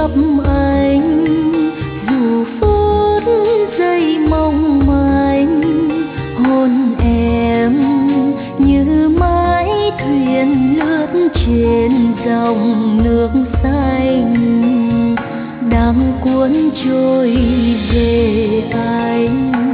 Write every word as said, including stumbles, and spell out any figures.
gặp anh, dù phút giây mong manh, hôn em như mái thuyền lướt trên dòng nước xanh, đang cuốn trôi về anh.